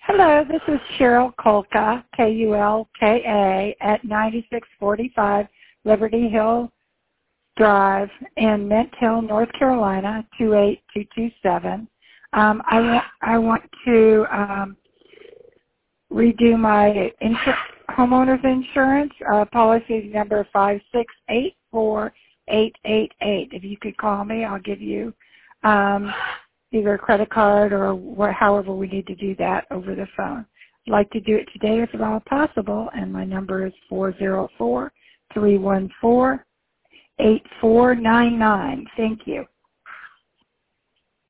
Hello, this is Cheryl Kulka, Kulka, at 9645 Liberty Hill Drive in Mint Hill, North Carolina, 28227. I want to redo my homeowner's insurance. Policy number 5684888. If you could call me, I'll give you either a credit card or however we need to do that over the phone. I'd like to do it today if at all possible, and my number is 404-314-8499. Thank you.